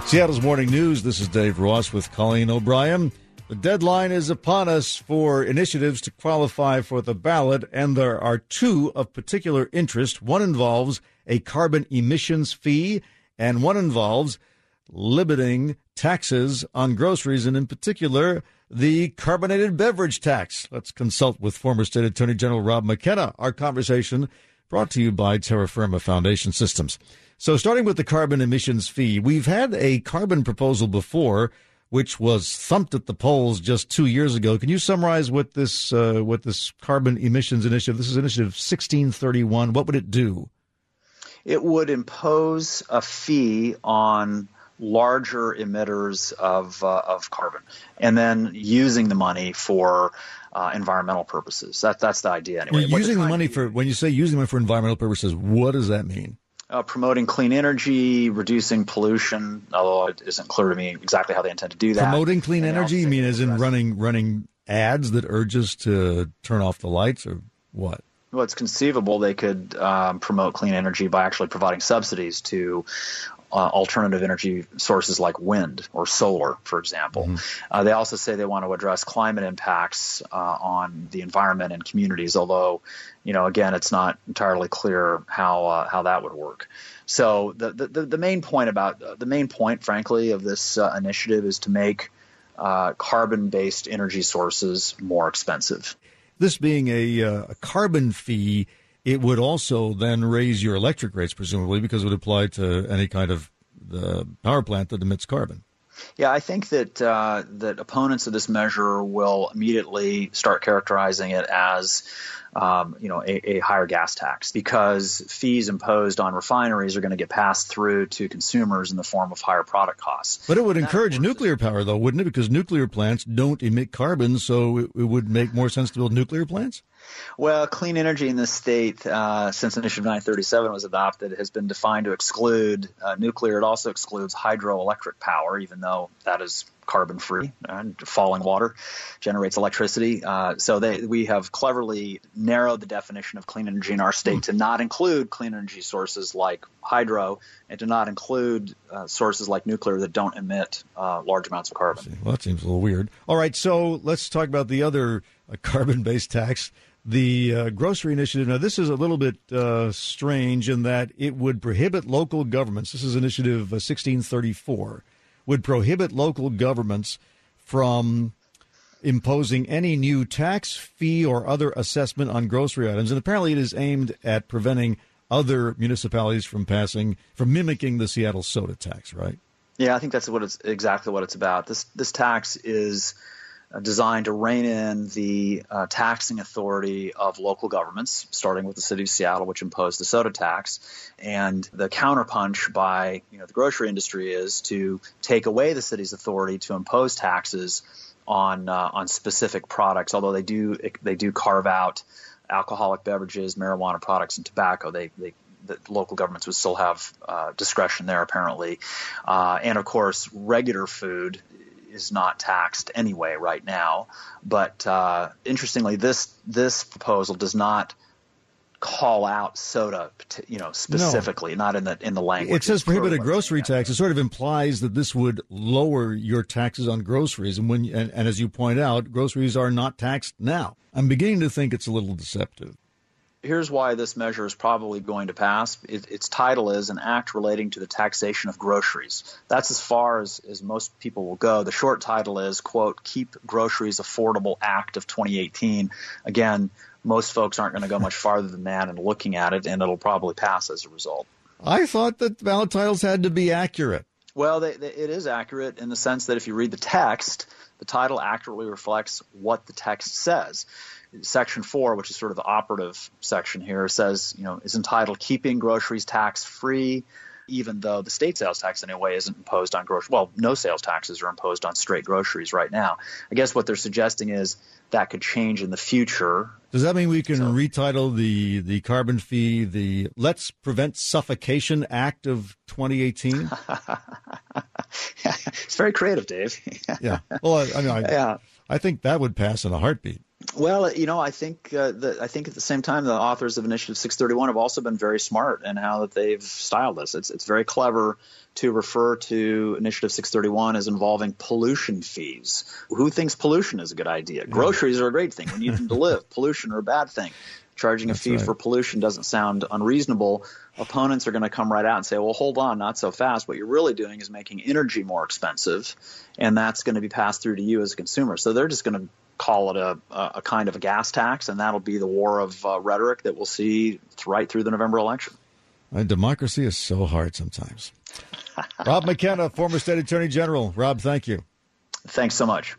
Seattle's Morning News. This is Dave Ross with Colleen O'Brien. The deadline is upon us for initiatives to qualify for the ballot, and there are two of particular interest. One involves a carbon emissions fee, and one involves limiting taxes on groceries, and in particular, the carbonated beverage tax. Let's consult with former State Attorney General Rob McKenna. Our conversation brought to you by Terra Firma Foundation Systems. So starting with the carbon emissions fee, we've had a carbon proposal before, which was thumped at the polls just 2 years ago. Can you summarize what this carbon emissions initiative, this is initiative 1631, what would it do? It would impose a fee on larger emitters of carbon, and then using the money for environmental purposes. That's the idea anyway. Using the money for, when you say using the money for environmental purposes, what does that mean? Promoting clean energy, reducing pollution, although it isn't clear to me exactly how they intend to do that. Promoting clean energy? You mean as in running ads that urge us to turn off the lights, or what? Well, it's conceivable they could promote clean energy by actually providing subsidies to alternative energy sources like wind or solar, for example. Mm-hmm. They also say they want to address climate impacts on the environment and communities, although, again, it's not entirely clear how that would work. So the main point, frankly, of this initiative is to make carbon-based energy sources more expensive. This being a carbon fee, it would also then raise your electric rates, presumably, because it would apply to any kind of the power plant that emits carbon. Yeah, I think that opponents of this measure will immediately start characterizing it as a higher gas tax, because fees imposed on refineries are going to get passed through to consumers in the form of higher product costs. But it would encourage nuclear power, though, wouldn't it? Because nuclear plants don't emit carbon, so it would make more sense to build nuclear plants? Well, clean energy in this state, since Initiative 937 was adopted, has been defined to exclude nuclear. It also excludes hydroelectric power, even though that is carbon-free. Falling water generates electricity. So we have cleverly narrowed the definition of clean energy in our state to not include clean energy sources like hydro, and to not include sources like nuclear that don't emit large amounts of carbon. Well, that seems a little weird. All right, so let's talk about the other carbon-based tax, the grocery initiative. Now, this is a little bit strange in that it would prohibit local governments. This is initiative 1634. Would prohibit local governments from imposing any new tax, fee, or other assessment on grocery items. And apparently it is aimed at preventing other municipalities from mimicking the Seattle soda tax, right? Yeah, I think that's exactly what it's about. This tax is designed to rein in the taxing authority of local governments, starting with the city of Seattle, which imposed the soda tax. And the counterpunch by the grocery industry is to take away the city's authority to impose taxes on specific products. Although they do carve out alcoholic beverages, marijuana products, and tobacco, the local governments would still have discretion there, apparently. And of course, regular food is not taxed anyway right now. But interestingly, this proposal does not call out soda, specifically, not in the language. It says prohibit a grocery tax. It sort of implies that this would lower your taxes on groceries. And as you point out, groceries are not taxed now. I'm beginning to think it's a little deceptive. Here's why this measure is probably going to pass. Its title is an act relating to the taxation of groceries. That's as far as most people will go. The short title is, quote, Keep Groceries Affordable Act of 2018. Again, most folks aren't going to go much farther than that in looking at it, and it'll probably pass as a result. I thought that ballot titles had to be accurate. Well, it is accurate in the sense that if you read the text, the title accurately reflects what the text says. Section 4, which is sort of the operative section here, says, is entitled Keeping Groceries Tax Free, even though the state sales tax anyway isn't imposed on groceries. Well, no sales taxes are imposed on straight groceries right now. I guess what they're suggesting is that could change in the future. Does that mean we can retitle the carbon fee the Let's Prevent Suffocation Act of 2018? It's very creative, Dave. Yeah. Well, I think that would pass in a heartbeat. Well, I think at the same time, the authors of Initiative 631 have also been very smart in how that they've styled this. It's very clever to refer to Initiative 631 as involving pollution fees. Who thinks pollution is a good idea? Yeah. Groceries are a great thing. We need them to live. Pollution are a bad thing. Charging a fee for pollution doesn't sound unreasonable. Opponents are going to come right out and say, well, hold on, not so fast. What you're really doing is making energy more expensive, and that's going to be passed through to you as a consumer. So they're just going to call it a kind of a gas tax, and that'll be the war of rhetoric that we'll see right through the November election. And democracy is so hard sometimes. Rob McKenna, former state attorney general. Rob, thank you. Thanks so much.